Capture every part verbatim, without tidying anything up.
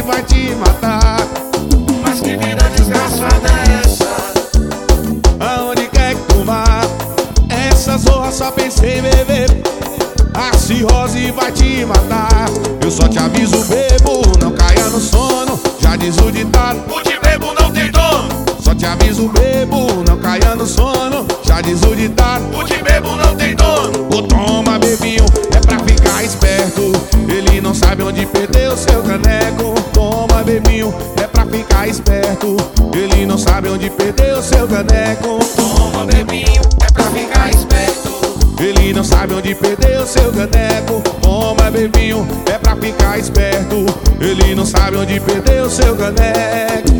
vai te matar. Mas que vida desgraçada é essa? Aonde quer que tu vá, essa zorra só pensa em beber. A cirrose vai te matar. Eu só te aviso, bebo, não caia no sono. Já diz o ditado, O de bebo não tem dono. só te aviso, bebo, não caia no sono. Já diz o ditado, O de bebo não tem dono. ô toma bebinho, é pra ficar esperto. Ele não sabe onde perdeu seu caneco. Toma bebinho, é pra ficar esperto. Ele não sabe onde perdeu seu caneco. Toma bebinho, é pra ficar esperto. Ele não sabe onde perdeu seu caneco. Toma bebinho, é pra ficar esperto. Ele não sabe onde perdeu seu caneco.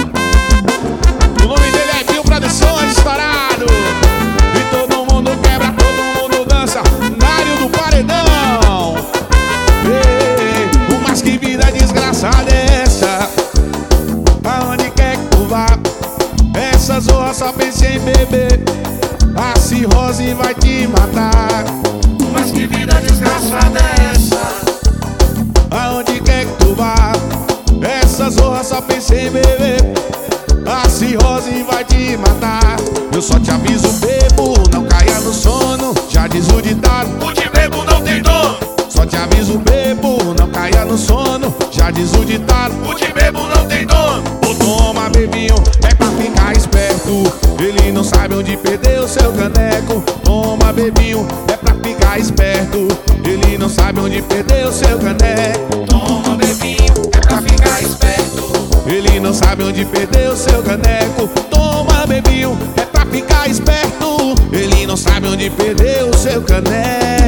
O nome dele é Bill Produções, estourado. E todo mundo quebra, todo mundo dança. Nário do Paredão. Ei, mas que vida desgraçada é essa? Aonde quer que tu vá, essa zorra só pensa em beber. A cirrose vai te matar. Mas que vida desgraçada é essa? Aonde quer que tu vá, essa zorra só pensa em beber. A cirrose vai te matar. Eu só te aviso, bebo, não caia no sono. Já diz o ditado, O de bebo não tem dono. só te aviso, bebo, não caia no sono. Já diz o ditado, O de bebo não tem dono. ô toma bebinho, é pra ficar esperto. Ele não sabe onde perdeu seu caneco. Toma bebinho, é pra ficar esperto. Ele não sabe onde perdeu seu caneco. Toma bebinho, é pra ficar esperto. Ele não sabe onde perdeu seu caneco. Toma bebinho, é pra ficar esperto. Ele não sabe onde perdeu seu caneco.